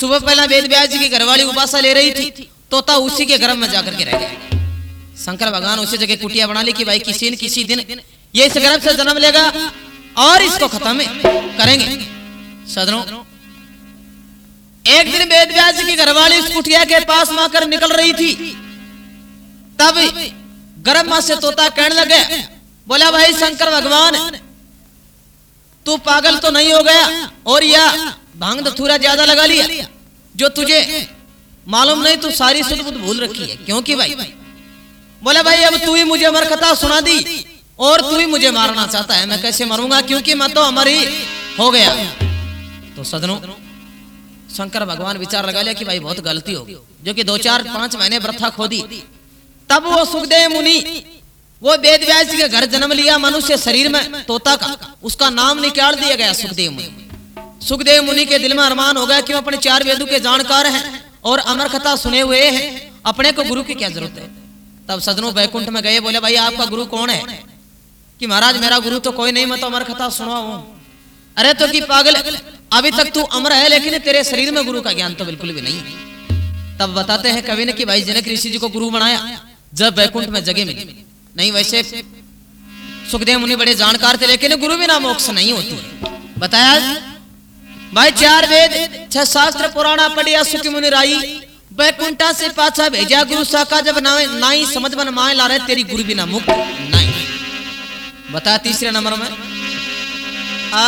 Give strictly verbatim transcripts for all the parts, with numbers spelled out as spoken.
सुबह पहला वेद व्यास जी की घरवाली उपासा ले रही थी, तोता उसी के गर्भ में जाकर के रह गया। शंकर भगवान उसी जगह कुटिया बना ली कि भाई किसी न किसी दिन ये इस गर्भ से जन्म लेगा और इसको खत्म करेंगे। सदनों, एक दिन वेद व्यास जी की घरवाली उस कुटिया के पास में आकर निकल रही थी, तब गर्भ मां से तोता कहने लगे, बोला भाई शंकर भगवान तू पागल तो नहीं हो गया और या भांग धतूरा ज्यादा लगा लिया, जो तुझे मालूम नहीं तू सारी शुद्ध बुद्ध भूल रखी है। क्योंकि भाई बोला भाई अब तू ही मुझे अमर कथा सुना दी और तू ही मुझे मारना चाहता है, मैं कैसे मरूंगा क्योंकि मैं तो अमर ही हो गया। तो सदनों, शंकर भगवान विचार लगा लिया कि भाई बहुत गलती होगी, जो कि दो चार पांच महीने वृथा खो दी। तब वो सुखदेव मुनि वो वेद व्यास जी के घर जन्म लिया मनुष्य शरीर में तोता का, उसका नाम निकाल दिया गया सुखदेव मुनि। सुखदेव मुनि के दिल में अरमान हो गया कि अपने चार वेदों के जानकार हैं और अमर कथा सुने हुए हैं, अपने को गुरु की क्या जरूरत है। तब सदनों वैकुंठ में गए, बोले भाई आपका गुरु कौन है? कि महाराज मेरा गुरु तो कोई नहीं, मैं तो अमर कथा सुनाऊं। अरे तो कि पागल, अभी तक तू अमर है लेकिन तेरे शरीर में गुरु का ज्ञान तो बिल्कुल भी नहीं है। तब बताते हैं कवि ने कि भाई जनक ऋषि जी को गुरु बनाया जब वैकुंठ में जगह मिली। नहीं वैसे सुखदेव मुनि बड़े जानकार थे, लेकिन गुरु बिना मोक्ष नहीं होती। बताया भाई चार वेद छह शास्त्र पुराना पढ़िया सुखी मुनि राई, वैकुंठा से पाछा भेजा गुरु साका जब नाई समझ बन माए ला रहे तेरी गुरु बिना मुक्त नहीं। बता तीसरे नंबर में आ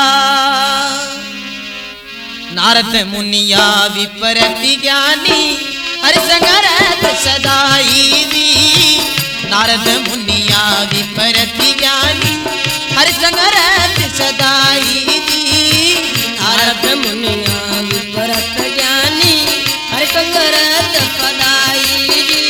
नारद मुनिया विपरीत ज्ञानी हरि संगरत सदाई दी। नारद मुनिया विपरीत ज्ञानी हरि संगरत सदाई दी। नारद मुनिया विपरीत ज्ञानी हरि संगरत सदाई दी।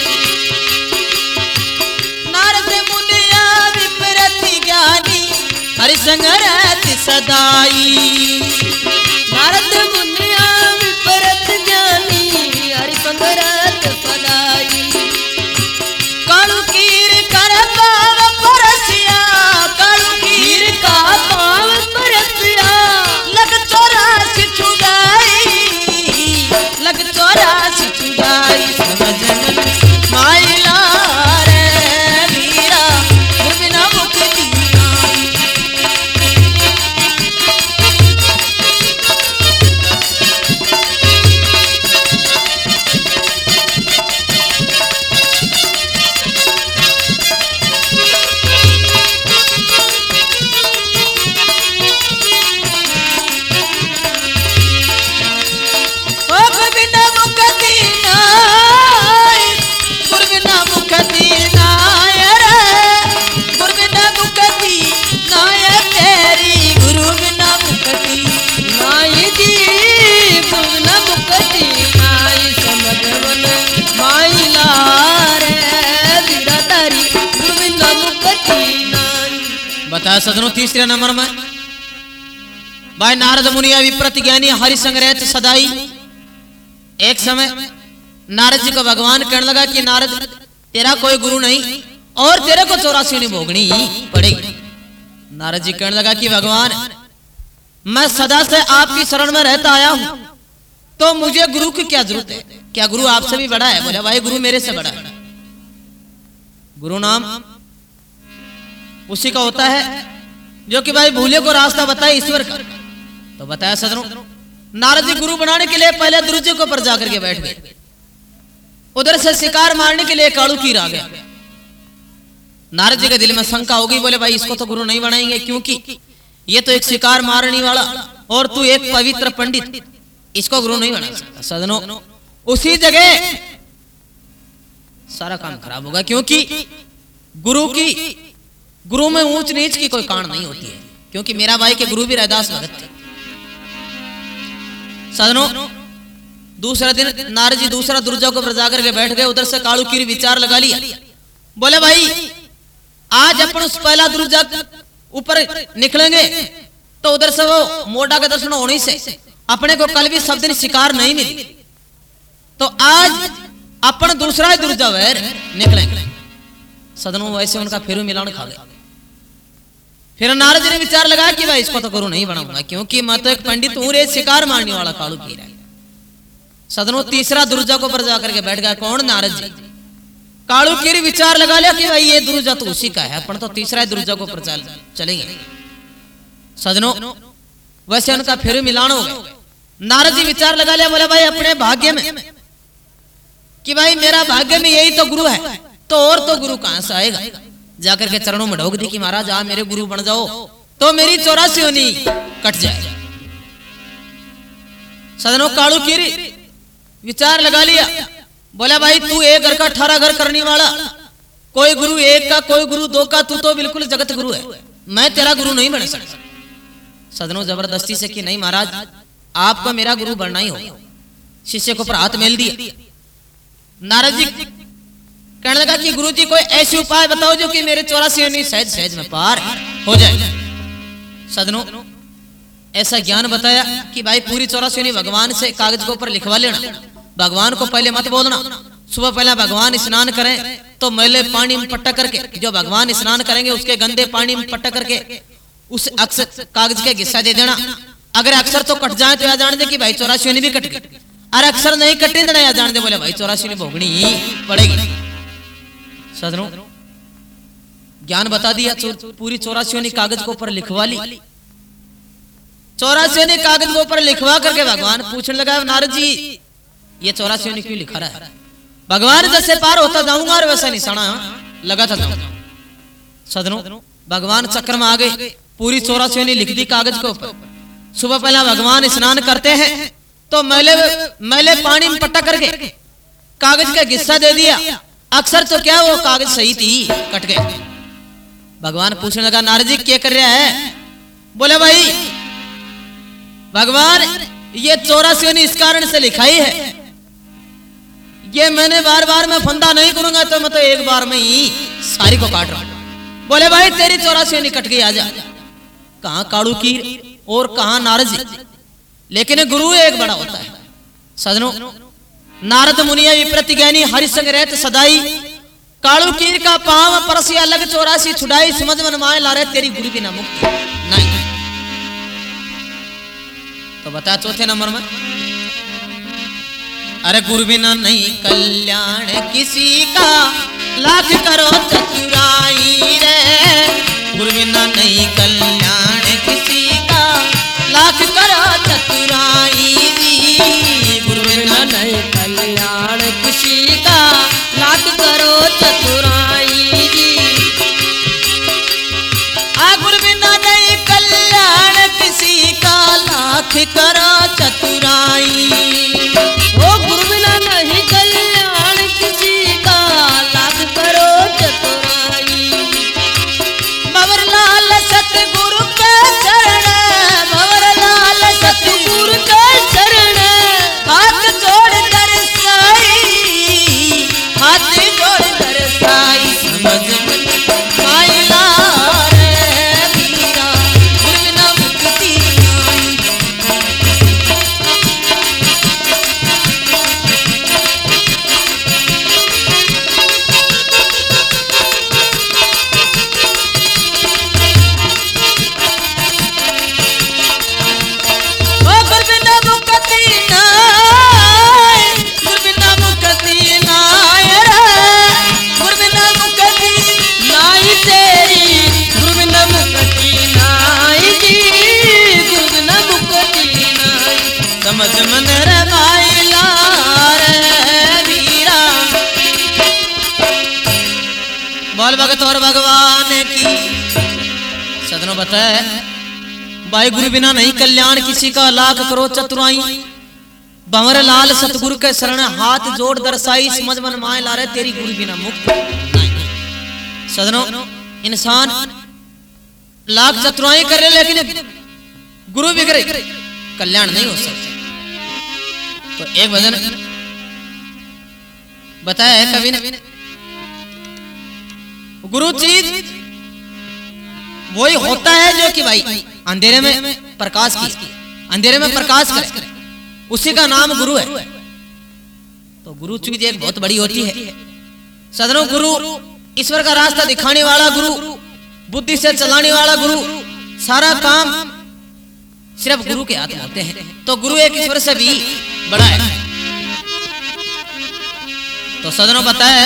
नारद मुनिया विपरीत ज्ञानी हरि संगरत सदाई। नारद मुनिया विपरीत ज्ञानी हरि संगरत सदाई। कालू कीर कर पाव परसिया, कालू कीर का पाव परसिया, लग चौरासी छुड़ाई, लग चौरासी छुड़ाई। समझन माइला रे वीरा गुरु बिना मुक्ति नहीं। बताया सदनों तीसरे नंबर में भाई नारद मुनिया विपरीत ज्ञानी हरि संगरत सदाई। एक समय नारद जी को भगवान कहने लगा कि नारद तेरा कोई गुरु नहीं और तेरे को चौरासी नहीं भोगनी पड़ेगी। नारद जी कहने लगा कि भगवान मैं सदा से आपकी शरण में रहता आया हूं, तो मुझे गुरु की क्या जरूरत है? क्या गुरु आपसे भी बड़ा है? बोले भाई गुरु मेरे से बड़ा है। गुरु नाम उसी का होता है जो कि भाई भूले को रास्ता बताए ईश्वर का। तो बताया सदनों, नारद जी गुरु बनाने के लिए पहले दुर्जय को पर जाकर के बैठ गए। उधर से शिकार मारने के लिए कालू कीर आ गया। नारद जी के दिल में शंका होगी, बोले भाई इसको तो गुरु नहीं बनाएंगे क्योंकि ये तो एक शिकार मारने वाला और तू एक पवित्र पंडित, इसको गुरु नहीं बना सकता। सदनों, उसी जगह सारा काम खराब होगा क्योंकि गुरु की गुरु में ऊंच नीच की कोई कारण नहीं होती है, क्योंकि मेरा भाई के गुरु भी रैदास भगत थे। सदनों, दूसरा दिन नारद जी दूसरा दुर्जा को जाकर के बैठ गए। उधर से कालू कीर विचार लगा लिया, बोले भाई आज अपन उस पहला दुर्जा ऊपर निकलेंगे तो उधर से वो मोटा के दर्शन होने से अपने को कल भी सब दिन शिकार नहीं मिली, तो आज अपन दूसरा दुर्जा वैर निकलेंगे। सदनों, वैसे उनका फिर मिलान खा गया। फिर नारद जी ने विचार लगा कि भाई इसको तो गुरु नहीं बनाऊंगा क्योंकि मैं तो एक पंडित हूं, रे शिकार मारने वाला कालू कीर है। सदनों तीसरा दुर्जा को पर जाकर के बैठ गया। कौन? नारद जी। कालू कीरी विचार लगा लिया कि भाई ये दुर्जा तो उसी का है, अपन तो तीसरा दुर्जा को पर चलेंगे। सदनों वैसे उनका फिर मिलान हो गया। नारद जी विचार लगा लिया, बोले भाई अपने भाग्य में कि भाई मेरा भाग्य में यही तो गुरु है, तो और तो गुरु कहां से आएगा। जाकर के चरणों में ढोक दी कि महाराज आप मेरे गुरु बन जाओ तो मेरी चौरासी योनि कट जाए। सदनों कालू कीरी विचार लगा लिया, बोला भाई तू एक घर का अठारह घर करने वाला, कोई गुरु एक का कोई गुरु दो का, तू तो बिल्कुल जगत गुरु है, मैं तेरा गुरु नहीं बन सकता। सदनों जबरदस्ती से कि नहीं महाराज आपको मेरा गुरु बनना ही होगा। शिष्य को पर हाथ मेल दिया। नारद जी कहने लगा कि गुरु जी कोई ऐसे उपाय बताओ जो कि मेरे चौरासी योनि सहज सहज में पार हो जाए। सदनों ऐसा ज्ञान बताया कि भाई पूरी चौरासी योनि भगवान से कागज के ऊपर लिखवा लेना, भगवान को पहले मत बोलना। सुबह पहले भगवान स्नान करें तो मैले पानी में पट्टा करके, जो भगवान स्नान करेंगे उसके गंदे पानी में पट्टा करके उस अक्षर कागज के हिस्सा दे देना। अगर अक्षर तो कट जाए तो या जान दे कि भाई चौरासी योनि भी कट गई, और अक्षर नहीं कटे तो या जान दे बोले भाई चौरासी योनि भोगनी ही पड़ेगी। सदनों ज्ञान बता दिया, पूरी चौरासी योनि कागज के ऊपर लिखवा ली। चौरासी योनि कागज के ऊपर लिखवा करके भगवान पूछने लगा नारद जी ये चौरासी योनि क्यों लिखा रहा है। भगवान जैसे पार होता जाऊंगा और वैसा निशाना लगा था जाऊंगा। सदनों भगवान चक्र में आ गए, पूरी चौरासी योनि लिख दी कागज के ऊपर। सुबह पहला भगवान स्नान करते हैं तो मैले मैले पानी में पट्टा करके कागज का हिस्सा दे दिया। अक्षर तो क्या वो कागज सही थी, कट गए। भगवान पूछने लगा नारद जी क्या कर रहा है। बोले भाई भगवान ये चौरासी योनि इस कारण से लिखाई है, ये मैंने बार बार मैं फंदा नहीं करूंगा तो मैं तो एक बार में ही सारी को काट रहा हूं। बोले भाई तेरी चौरासी योनि कट गई, आजा। कहां कालू कीर और कहां नारद जी, लेकिन गुरु एक बड़ा होता है। सदनों नारद मुनिया विप्रति ज्ञानी हरिसंग रहत सदाई, कालू कीर का पांव परसी अलग चौरासी छुड़ाई, समझ मन माए ला रहे तेरी गुरु बिना मुक्ति नहीं। तो बता चौथे नंबर में, अरे गुरु बिना नहीं कल्याण किसी का, लाख करो चतुराई रे। गुरु बिना नहीं कल्याण किसी का, लाख करो चतुराई जी। गुरु बिना नहीं कल्याण किसी का, लाख करो चतुराई जी। आ गुरु बिना नहीं कल्याण किसी का, लाख करो चतुराई। ओ गुरु बिना नहीं कल्याण किसी का, लाख करो चतुराई। भंवर लाल सतगुरु के शरण, भंवर लाल सतगुरु के शरण, हाथ जोड़ कर साई, हाथ जोड़ कर साई। समझ मन माई लार वीरा, गुरु बिना मुक्ति नहीं। समझ मन रे माई लार वीरा, बोल भगत और भगवान की। सदनों बताए भाई गुरु बिना नहीं कल्याण किसी का, लाख करो चतुराई। भंवर लाल सतगुरु के शरण, हाथ जोड़ दर्शाई। समझ मन माए ला रहे तेरी गुरु बिना मुक्त नहीं। सदनों इंसान लाख चतुराई कर रहे लेकिन गुरु बिगड़े कल्याण नहीं हो सकता। तो एक भजन बताया है कवि ने, गुरु चीज वही होता है जो कि भाई अंधेरे में प्रकाश की, अंधेरे में प्रकाश करे, उसी का नाम गुरु है। तो गुरु चीज एक बहुत बड़ी होती है। सदनों गुरु ईश्वर का रास्ता दिखाने वाला गुरु, बुद्धि से चलाने वाला गुरु, सारा काम सिर्फ गुरु के हाथ में होते हैं। तो गुरु एक ईश्वर से भी बड़ा है। तो सदनों बताए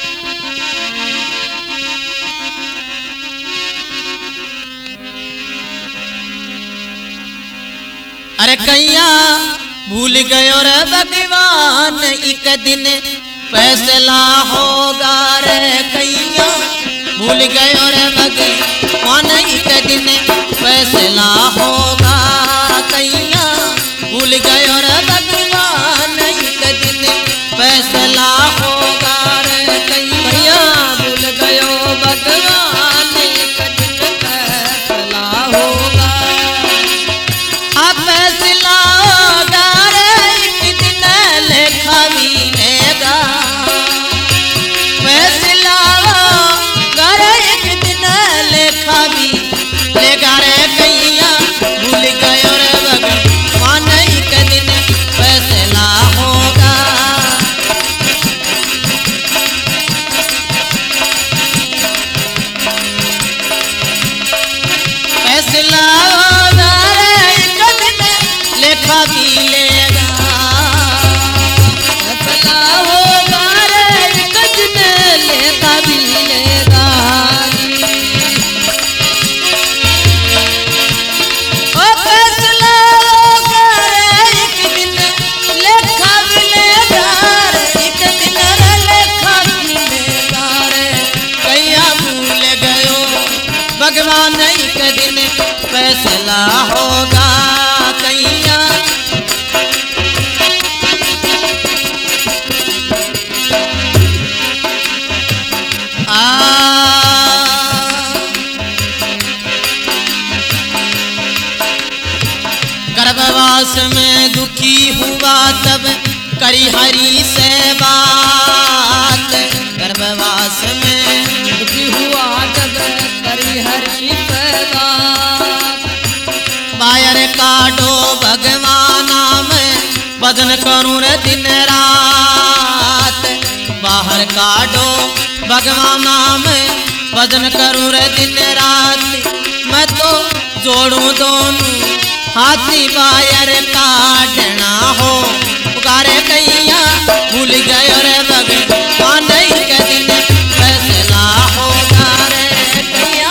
अरे कैया भूल गयो रे भगवान एक दिन फैसला होगा रे कैया भूल गयो रे भगवान एक दिन फैसला होगा कैया भूल गयो रे भगवान एक दिन फैसला होगा रे कैया भूल गयो भगवान एक दिन फैसला होगा फैसला होगा रे एक दिन लेखा मिलेगा फैसला होगा रे एक दिन लेखा मिलेगा रे कैया भूल गयो रे भगवान एक दिन फैसला होगा फैसला होगा लेखा मिलेगा फैसला होगा रे एक दिन लेखा मिलेगा ओ फैसला होगा रे एक दिन लेखा मिलेगा रे एक दिन रे लेखा मिलेगा रे कैया भूल गयो भगवान एक दिन फैसला होगा कैया गर्भवास में दुखी हुआ तब करी हरि से बात गर्भवास में दुखी हुआ तब करी हरि से बात बायर काटो भगवाना में भजन करूं रे दिन रात बाहर काटो भगवाना में भजन करूं रे दिन रात मैं तो जोड़ू दोनों हाथी बायर काटना हो पुकारे कैया भूल गयो रे भगवान एक दिन फैसला होगा रे कैया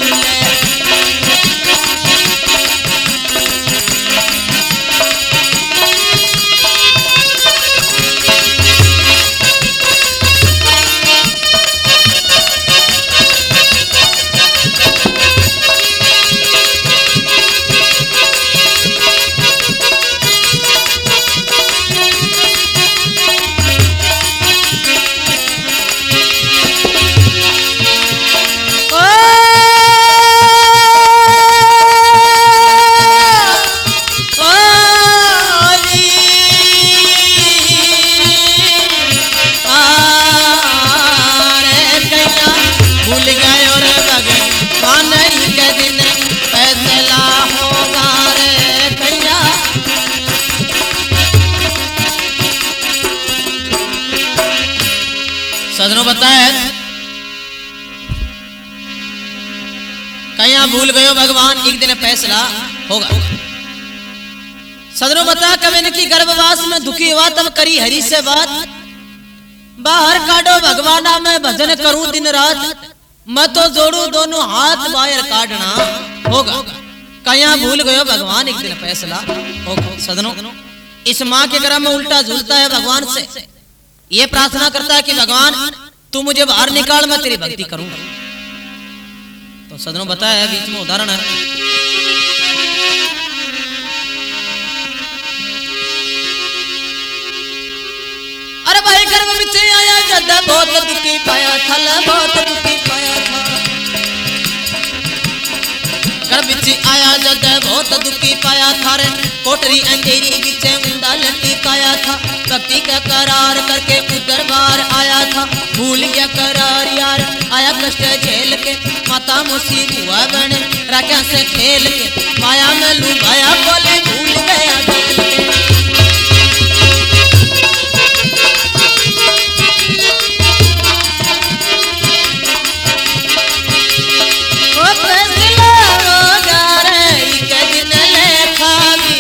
सदनों बताए कहीं भूल गयो भगवान एक दिन फैसला होगा सदनों बता कभी इनकी गर्भवास में दुखी हुआ तब करी हरि से बात बाहर काटो भगवाना में भजन करूं दिन रात मैं तो जोड़ू दोनों हाथ बाहर काटना होगा कहीं भूल गयो भगवान एक दिन फैसला होगा सदनों इस माँ के गर्भ में उल्टा झूलता है भगवान से ये प्रार्थना करता है कि भगवान तू मुझे बाहर निकाल मैं तेरी भक्ति करूंगा तो सदनों बताया है बीच में उदाहरण है अरे भाई गर्भ में आया जद बहुत दुखी पाया था बहुत दुखी पाया था गर्भ में आया जद बहुत दुखी पाया था रे कोटरी अंधेरी बीच उंदा लटी पाया था भक्ति का करार करके उधर बार आया था भूल गया करार यार आया कष्ट झेल के माता मुसी हुआ बने राजा से खेल के माया में लुभाया बोले भूल गया खेल के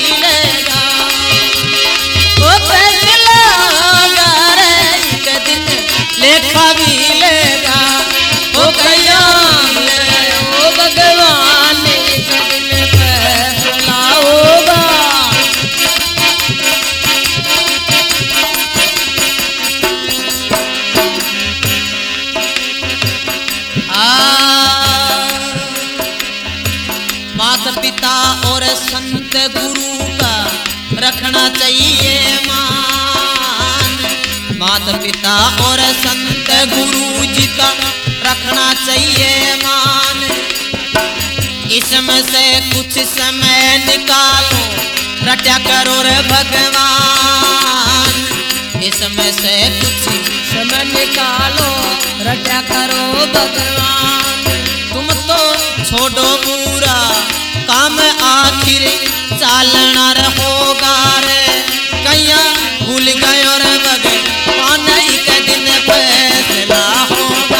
दिन संत गुरु का रखना चाहिए मान। माता पिता और संत गुरु जी का रखना चाहिए मान। इसमें से कुछ समय निकालो रटा करो रे भगवान। इसमें से कुछ समय निकालो रटा करो भगवान। तुम तो छोड़ो बुरा काम आखिर चालना रहोगा रे। कैया भूल गयो रे भगवान के दिन फैसला होगा।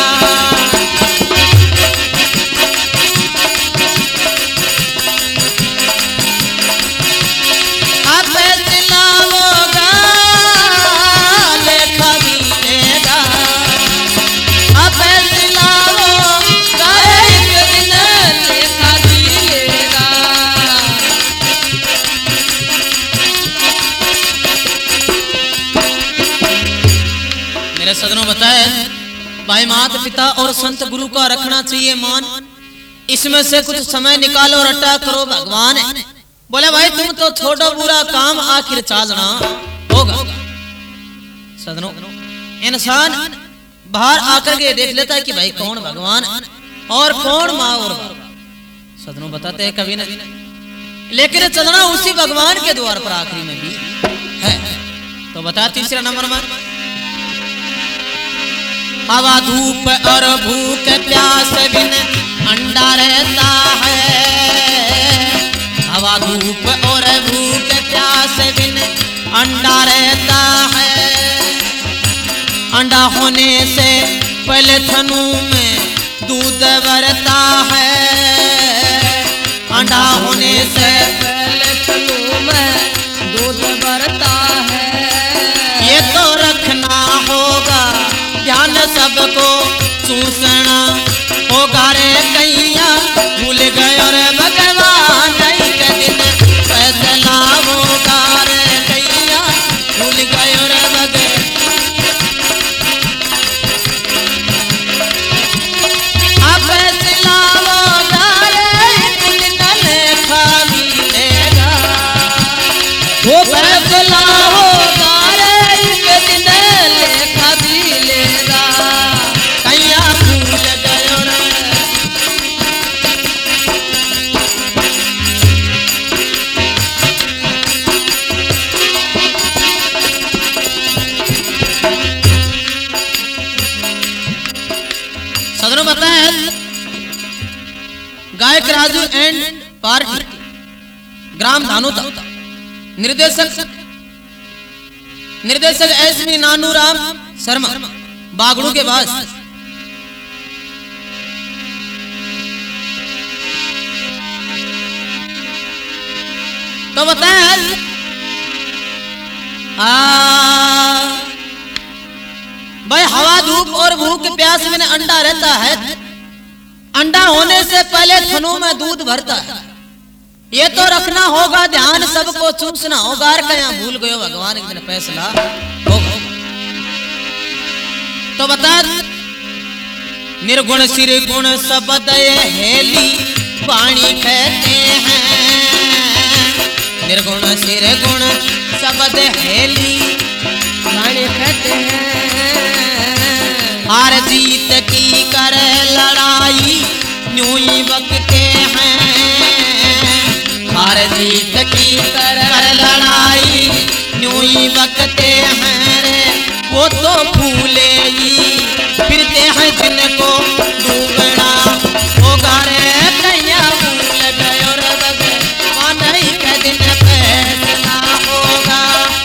सदनों बताए भाई माता पिता और संत गुरु का रखना चाहिए मान। इसमें से कुछ समय निकालो रटा करो भगवान। बोले भाई तुम तो छोटो बुरा काम आखिर चालना होगा। सदनों इंसान बाहर आकर के देख लेता है कि भाई कौन भगवान और कौन माँ और बाबा। सदनों बताते हैं कभी न लेकिन चलना उसी भगवान के द्वार पर आखिरी में भी है। तो बता तीसरा नंबर में हवा धूप और भूख प्यास बिन अंडा रहता है। हवा धूप और भूख प्यास बिन अंडा रहता है। अंडा होने से पहले थनू में दूध भरता है। अंडा होने से पहले थनू में दूध भरता है। ये तो रखना होगा ध्यान सबको चूसना होगा रे। कैया भूल गयो रे भगवान के दिन फैसला होगा रे। कैया भूल गयो रे भगवान फैसला होगा रे। एक दिन लेखा मिलेगा वो फैसला होगा रे। एक दिन लेखा मिलेगा। कैया भूल गयो रे। सदनों बताए गायक राजू एंड पार्टी ग्राम धानोता। निर्देशक निर्देशक एस वी नानू राम शर्मा बागड़ू के पास। तो बताए भाई हवा धूप और भूख प्यास में अंडा रहता है। अंडा होने से पहले थनों में दूध भरता है। ये तो रखना होगा ध्यान सबको चूसना होगा। क्या भूल गयो भगवान एक दिन फैसला होगा। तो बता निर्गुण सिरगुण शब्द हेली पानी कहते हैं। निर्गुण सिरगुण शब्द हेली पानी कहते हैं। हार जीत की कर लड़ाई न्यू ही बकते हैं। हार जीत की कर लड़ाई न्यू ही बकते हैं रे। वो तो फूले ही फिरते हैं जिनको डूबना होगा रे। कैया भूल गयो रे भगवान के दिन फैसला होगा।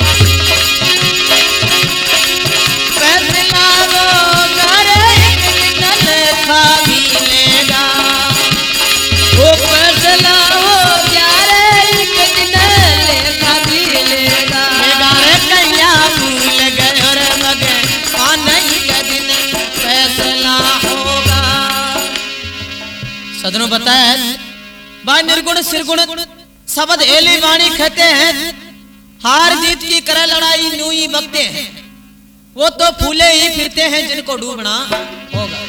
फैसला होगा रे। एक दिन लेखा मिलेगा वो फैसला हो गया रे। एक दिन लेखा मिलेगा। रे कैया भूल गयो रे भगवान के दिन फैसला होगा। सदनों बताया भाई निर्गुण सिरगुण शब्द एली वाणी कहते हैं। हार जीत की कर लड़ाई न्यू ही बकते हैं। वो तो फूले ही फिरते हैं जिनको डूबना होगा।